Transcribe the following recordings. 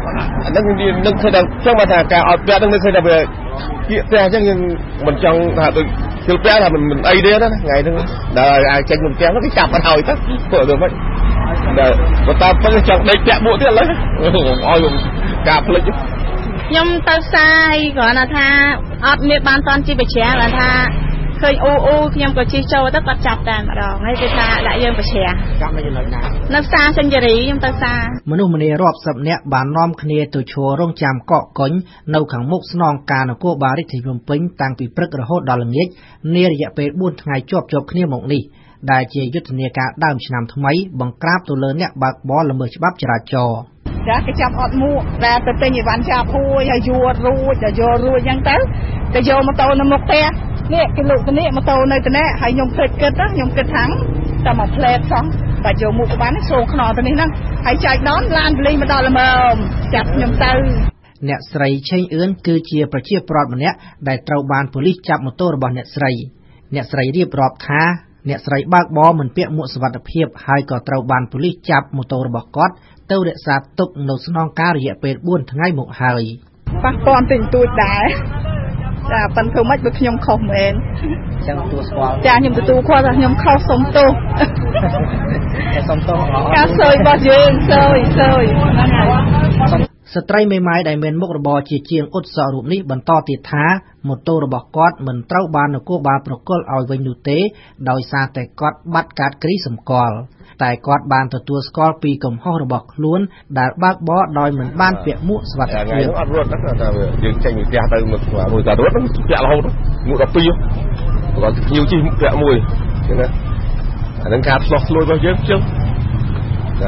នឹងឃើញដល់ចឹងមកថាការអត់ពាក់នឹងឃើញដល់វាពាក្យផ្ទះអញ្ចឹងយើងមិនចង់ថាដូចជិលពាក់ថាមិនអីទេណាថ្ងៃហ្នឹងដល់ឲ្យចេញពីផ្ទះទៅចាប់អត់ហើយទៅពួកទៅមិនដល់បើតាមពិតចង់ដេកពាក់មួកទៀតឥឡូវឲ្យការផ្លិចខ្ញុំទៅផ្សារគ្រាន់តែថាអត់មានបានតន់ជីបច្រាគ្រាន់ថាឃើញខ្ញុំក៏ជិះចូលទៅគាត់ចាប់តែម្ដងហើយគេថាដាក់យើងបច្រាចាប់នៅណានៅផ្សារសេនជូរីខ្ញុំទៅផ្សារមនុស្សម្នារាប់សិបនាក់បាននាំគ្នាទៅឈររងចាំកក់កុញនៅខាងមុខស្នងការនគរបាលរាជធានីភ្នំពេញតាំងពីព្រឹករហូតដល់ល្ងាចនារយៈពេល4ថ្ងៃជាប់គ្នាមកនេះដែលជាយុទ្ធនាការដើមឆ្នាំថ្មីបង្ក្រាបទៅលើអ្នកបើកបរល្មើសច្បាប់ចរាចរណ៍ចាគេចាប់អត់មួកតែទៅទិញអីវ៉ាន់ចាប់ហួយហើយយករួចអញ្ចឹងទៅយកម៉ូតូនៅមុខផ្ទះនេះគេលក់ទៅនេះម៉ូតូនៅទៅនេះហើយខ្ញុំគិតខ្ញុំគិតថាតែមកផ្លែតសោះបើយកមុខក៏បានសូខ្នោទៅនេះហ្នឹងហើយចែកដនឡានបលីមកដល់ល្មមចាប់ខ្ញុំទៅអ្នកស្រីឆេងអឿនគឺជាប្រជាពលរដ្ឋម្នាក់ដែលត្រូវបានប៉ូលីសចាប់ម៉ូតូរបស់អ្នកស្រីរៀបរាប់ថាអ្នកស្រីបើកបរមិនពាក់មួកសុវត្ថិភាពហើយក៏ត្រូវបានប៉ូលីសចាប់ម៉ូតូរបស់គាត់ទៅរក្សាទុកនៅស្នងការរយៈពេល4ថ្ងៃមកហើយប៉ះពាល់តិចតួចដែរចាប៉ុន្តែធ្វើម៉េចបើខ្ញុំខុសមែនចឹងទទួលស្គាល់ចាខ្ញុំទទួលខុសថាខ្ញុំខុសសុំទោសសុំទោសការសើយរបស់យើងសើយហ្នឹងហើយស្ត្រីមេម៉ាយដែលមានមុខរបរជាជាងឧស្សាហរូបនេះបន្តទៀតថាម៉ូតូរបស់គាត់មិនត្រូវបាននគរបាលប្រគល់ឲ្យវិញនោះទេដោយសារតែគាត់បាត់កាតគ្រីសម្គាល់តែគាត់បានទទួលស្គាល់ពីកំហុសរបស់ខ្លួនដែលបើកបរដោយមិនបានពាក់មួកសុវត្ថិភាពអត់រត់តែយើងចេញពីផ្ទះទៅមួយតារត់ពាក់រហូតមួក12គាត់ញៀវជិះពាក់មួយចឹងណាអានឹងការឆ្លោះឆ្លួយរបស់យើងចឹងចា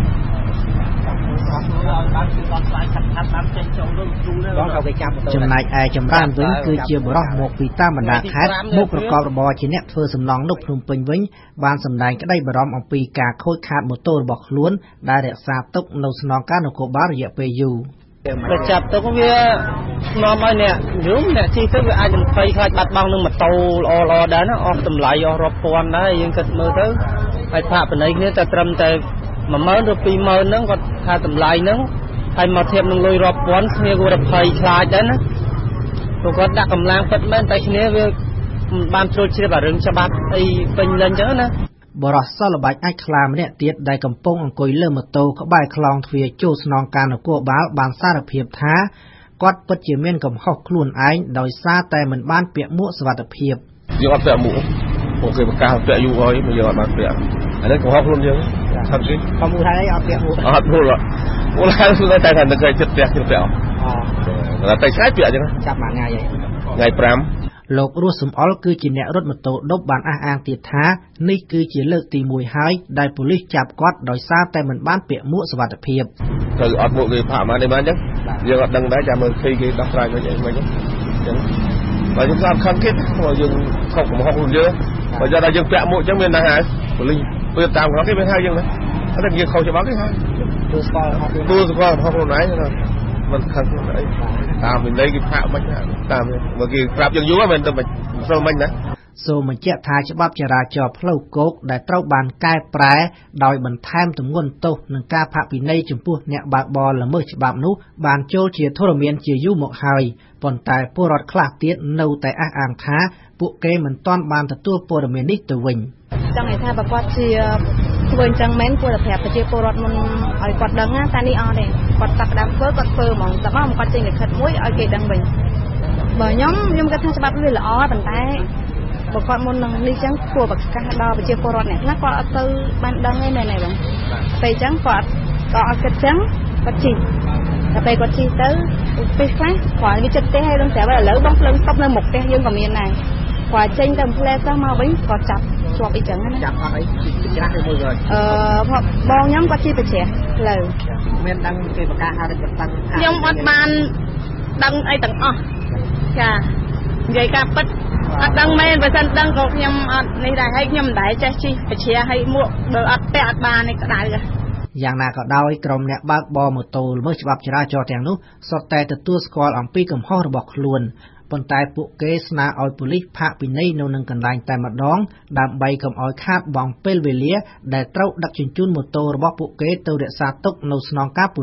ចំណែកឯចម្រើនវិញគឺជាបរិះមកពីតាមបណ្ដាខេត្តមកប្រកបរបរជាអ្នកធ្វើសំណង់នៅភ្នំពេញវិញបានសម្ដែងក្តីបារម្ភអំពីការខូចខាតម៉ូតូរបស់ខ្លួនដែលរក្សាទុកនៅស្នងការនគរបាលរយៈពេលយូរបើចាប់ទុកវានាំឲ្យអ្នកជិះទៅវាអាចនឹងភ័យខ្លាចបាត់បង់នឹងម៉ូតូល្អដែរណាអស់តម្លៃអស់រាប់ពាន់ដែរយើងគិតមើលទៅហើយផាកបណៃគ្នាតែត្រឹមតែ10000ឬ20000ហ្នឹងគាត់ថាតម្លៃហ្នឹងហើយមកធៀបនឹងលុយរាប់ពាន់គ្នាគាត់ភ័យខ្លាចដែរណាព្រោះគាត់ដាក់កម្លាំងពិតមែនតែគ្នាវាមិនបានជ្រុលជ្រាបអារឿងច្បាប់អីពេញលេញអញ្ចឹងណាបរិះសល្បាច់អាចខ្លាម្នាក់ទៀតដែលកំពុងអង្គុយលើម៉ូតូក្បែរខ្លោងទ្វារចូលស្នងការនគរបាលបានសារភាពថាគាត់ពិតជាមានកំហុសខ្លួនឯងដោយសារតែមិនបានពាក់មួកសុវត្ថិភាពយើងអត់ពាក់មួកពួកគេប្រកាសពាក់យូរហើយយើងអត់បានពាក់អានេះកំហុសខ្លួនយើងថាគេខំថាអីអត់ពាក់មួកអត់ព្រោះតែថានឹងគេចិត្តផ្ទះខ្ញុំពាក់តែតែឆ្ងាយពាក់អញ្ចឹងចាប់មួយថ្ងៃថ្ងៃ5 លោករស់សំអល់គឺជាអ្នករត់ម៉ូតូឌុបបានអះអាងទៀតថានេះគឺជាលើកទី1ហើយដែលប៉ូលីសចាប់គាត់ដោយសារតែមិនបានពាក់មួកសុវត្ថិភាពទៅអត់មួកគេផាកមកនេះបានអញ្ចឹងយើងអត់ដឹងដែរចាំមើលឃើញគេដោះស្រាយវិញអីវិញអញ្ចឹងបើយើងស្អាតខំគិតព្រោះយើងខុសកំហុសខ្លួនយើងបើយកតែយើងពាក់មួកអញ្ចឹងមានណាហើយប៉ូលីសពេលតាមគាត់គេមានហើយយើងណាអត់តែយើងខុសច្បាប់ទេហើយទូស្គាល់ខ្លួនឯងមិនខឹងខ្លួនឯងតាមវិន័យគេផាកមិនតាមបើគេប្រាប់យើងយូរមិនទៅមិនសូវមិនណាសូមបញ្ជាក់ថាច្បាប់ចរាចរណ៍ផ្លូវគោកដែលត្រូវបានកែប្រែដោយបន្ថែមទម្ងន់ទោសនិងការផាកពិន័យចំពោះអ្នកបើកបរល្មើសច្បាប់នោះបានចូលជាធរមានជាយូរមកហើយប៉ុន្តែពលរដ្ឋខ្លះទៀតនៅតែអះអាងថាពួកគេមិនទាន់បានទទួលព័ត៌មាននេះទៅវិញចង់ឲ្យថាបើគាត់ជាធ្វើអញ្ចឹងមែនគួរតែប្រាប់ប្រជាពលរដ្ឋមុនឲ្យគាត់ដឹងណាតែនេះអត់ទេគាត់ចាប់ផ្ដើមធ្វើគាត់ធ្វើហ្មងតែមកគាត់ចេញលិខិតមួយឲ្យគេដឹងវិញបើខ្ញុំគាត់ថាច្បាប់វាល្អប៉ុន្តែបើគាត់មុននឹងនេះចឹងគួរប្រកាសដល់ប្រជាពលរដ្ឋអ្នកខ្លះគាត់អត់ទៅបានដឹងទេមែនទេបងពេលចឹងគាត់ក៏អត់គិតចឹងគាត់ជីតែពេលគាត់ជីទៅពេលខ្លះគាត់វាចិត្តទេហើយដឹងតែឥឡូវបងភ្លើងស្តុបនៅមុខផ្ទះយើងក៏មានដែរគាត់ចេញទៅផ្លែសោះមកវិញគាត់ចាប់ជាប់អីចឹងណាចាប់អត់អីច្រាស់ទៅមួយrồi បងខ្ញុំគាត់ជីប្រជ្រះផ្លូវមានដឹងគេប្រកាសហើយគាត់ដឹងខ្ញុំអត់បានដឹងអីទាំងអស់ចានិយាយការពិតអត់ដឹងមែនបើសិនដឹងក៏ខ្ញុំអត់នេះដែរហើយខ្ញុំមិនដែរចេះជីប្រជ្រះឲ្យមួកបើអត់ពាក់អត់បាននេះក្តៅយ៉ាងណាក៏ដោយក្រុមអ្នកបើកបរម៉ូតូល្មើសច្បាប់ចរាចរណ៍ទាំងនោះសុទ្ធតែទទួលស្គាល់អំពីកំហុសរបស់ខ្លួនប៉ុន្តែពួកគេស្នើឲ្យប៉ូលីសផាកពិន័យនៅនឹងកន្លែងតែម្ដងដើម្បីកុំឲ្យខាតបង់ពេលវេលាដែលត្រូវដឹកជញ្ជូនម៉ូតូរបស់ពួកគេទៅរក្សាទុកនៅស្នងការប៉ូលីស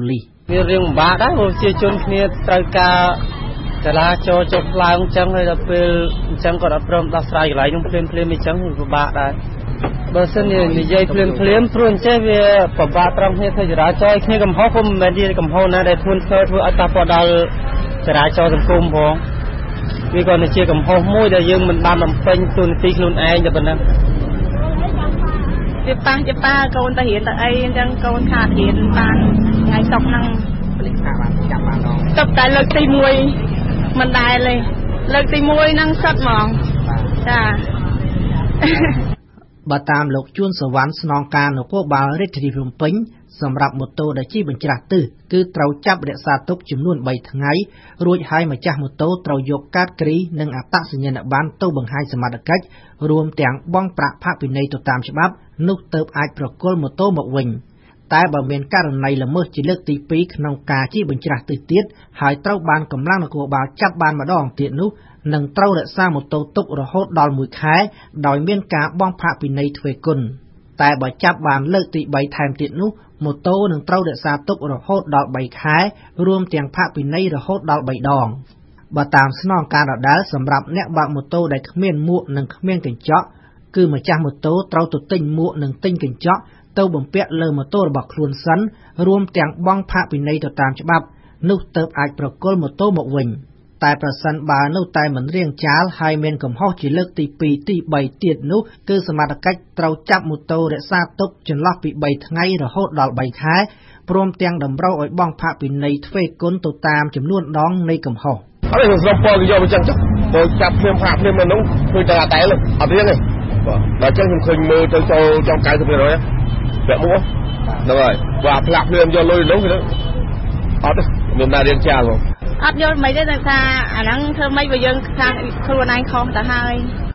វារៀងពិបាកដែរប្រជាជនគ្នាត្រូវការចរាចរណ៍ចុះឡើងអញ្ចឹងហើយដល់ពេលអញ្ចឹងគាត់អត់ព្រមដោះស្រាយកន្លែងនោះភ្លាមអញ្ចឹងវាពិបាកដែរបើសិនជានិយាយភ្លាមព្រោះអញ្ចឹងវាពិបាកត្រង់គ្នាធ្វើចរាចរណ៍គ្នាកំហុសក៏មិនមែនជាកំហុសណាដែលធ្វើឲ្យប៉ះពាល់ដល់ចរាចរណ៍សង្គមផងវាក៏ជាកំហុសមួយដែលយើងមិនបានបំពេញទូនាទីខ្លួនឯងតែប៉ុណ្ណឹងវាប៉ះកូនទៅរៀនទៅអីអញ្ចឹងកូនខាតរៀនបានថ្ងៃសុកហ្នឹងពលិថាបានចាប់បានដល់តុបតែលើកទី1មិនដែលទេលើកទី1ហ្នឹងសិតហ្មងចាបើតាមលោកជួនសវណ្ណស្នងការនគរបាលរាជធានីភ្នំពេញសម្រាប់ម៉ូតូដែលជិះបញ្ច្រាស់ទិសគឺត្រូវចាប់រក្សាទុកចំនួន3ថ្ងៃរួចហើយម្ចាស់ម៉ូតូត្រូវយកកាតគ្រីនិងអត្តសញ្ញាណប័ណ្ណទៅបង្ហាញសមត្ថកិច្ចរួមទាំងបង់ប្រាក់ផាកពិន័យទៅតាមច្បាប់នោះទើបអាចប្រគល់ម៉ូតូមកវិញតែបើមានករណីល្មើសជាលើកទី2ក្នុងការជិះបញ្ច្រាស់ទិសទៀតហើយត្រូវបានកម្លាំងនគរបាលចាប់បានម្ដងទៀតនោះនឹងត្រូវរក្សាម៉ូតូទុករហូតដល់1ខែដោយមានការបង់ផាកពិន័យទ្វេគុណតែបើចាប់បានលើកទី3ថែមទៀតនោះម៉ូតូនឹងត្រូវរក្សាទុករហូតដល់3ខែរួមទាំងផាកពិន័យរហូតដល់3ដងបើតាមស្នងការដដែលសម្រាប់អ្នកបើកម៉ូតូដែលគ្មានមួកនិងគ្មានកញ្ចក់គឺម្ចាស់ម៉ូតូត្រូវទៅទិញមួកនិងទិញកញ្ចក់ទៅបំពាក់លើម៉ូតូរបស់ខ្លួនសិនរួមទាំងបង់ផាកពិន័យទៅតាមច្បាប់នោះទើបអាចប្រគល់ម៉ូតូមកវិញតែប្រសិនបើនៅតែមិនរៀងចាលហើយមានកំហុសជាលើកទី2ទី3ទៀតនោះគឺសមត្ថកិច្ចត្រូវចាប់ម៉ូតូរក្សាទុកចន្លោះពី3ថ្ងៃរហូតដល់3ខែព្រមទាំងតម្រូវឲ្យបង់ផាកពិន័យទ្វេគុណទៅតាមចំនួនដងនៃកំហុសអត់ស្រុំពលយកអញ្ចឹងចុះបើចាប់ភ្លាមផាកភ្លាមនៅនោះឃើញតែតែអត់រៀងទេបាទដល់អញ្ចឹងខ្ញុំឃើញមើលទៅចូលចំ 90% ពាក់មួកហ្នឹងហើយបើផ្លាក់ភ្លាមយកលុយនោះគឺអត់មានតែរៀងចាលហ៎អត់យល់មិនទេថាអាហ្នឹងធ្វើម៉េចបើយើងខាងខ្លួនឯងខុសទៅហើយ